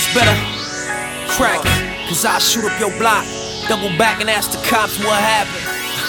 better crack it, cause I'll shoot up your block, double back and ask the cops what happened.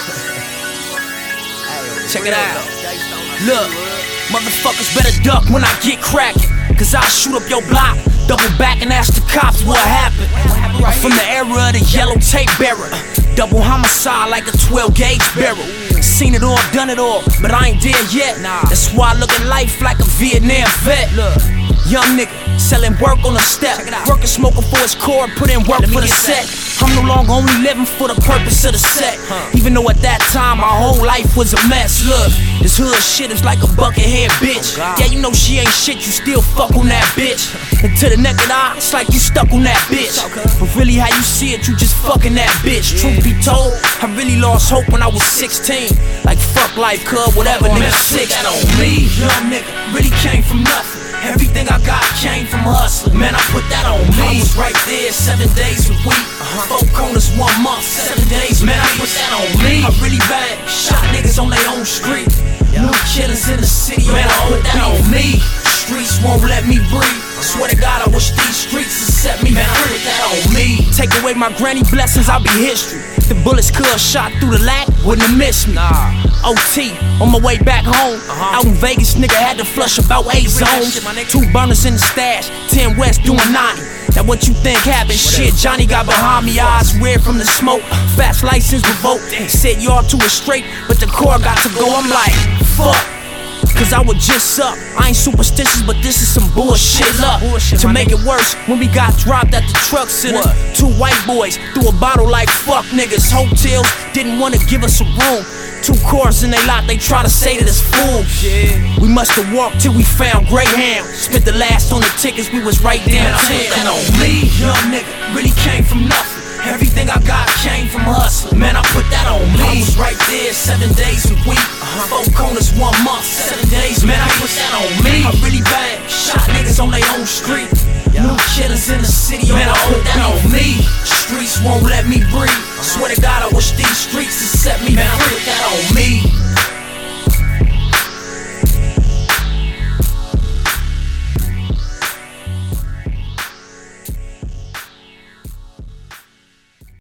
Check it out. Look, motherfuckers better duck when I get crackin', cause I'll shoot up your block, double back and ask the cops what happened. I'm from the era of the yellow tape bearer, double homicide like a 12-gauge barrel. Seen it all, done it all, but I ain't dead yet. That's why I look at life like a Vietnam vet. Look, young nigga, selling work on the step, working, smoking for his core, put in work for the set. I'm no longer only living for the purpose of the set, even though at that time my whole life was a mess. Look, this hood shit is like a bucket head bitch. Yeah, you know she ain't shit, you still fuck on that bitch. And to the naked eye, it's like you stuck on that bitch. But really how you see it, you just fucking that bitch. Truth be told, I really lost hope when I was 16. Like fuck life, cuz whatever, nigga, 6 that on me. Young nigga, really came from nothing. Everything I got came from hustling. Man, I put that on me. I was right there 7 days a week, 4 corners 1 month, 7 days. Man, I put that on me. I really bad, shot niggas on their own street. New killers in the city, man, I put that on me. Streets won't let me breathe. Swear to God, I wish these streets would set me free. Man, I put that on me. Take away my granny blessings, I'll be history. The bullets could have shot through the lack, wouldn't have missed me. OT, on my way back home. Out in Vegas, nigga had to flush about 8 zones. 2 burners in the stash, 10 West doing 90. Now what you think happened? Shit, Johnny got behind me, eyes red from the smoke. Fast license revoked, said y'all to a straight, but the car got to go. I'm like, fuck, cause I was just up. I ain't superstitious, but this is some bullshit luck. To make it worse, when we got dropped at the truck center, 2 white boys threw a bottle like fuck niggas. Hotels didn't wanna give us a room. 2 cars in they lot, they try to say that it's full. We must have walked till we found Greyhound. Spent the last on the tickets, we was right downtown. Man, I put that on me. Young nigga, really came from nothing. Everything I got came from hustling. Man, I put that on me. I was right there 7 days a week, 4 corners 1 month, 7 days. Man, I put that on me. I really bad, shot niggas on their own street. New killers in the city, man, I put that on me. Streets won't let me breathe. Swear to God, I wish these streets would set me free. Man, I put that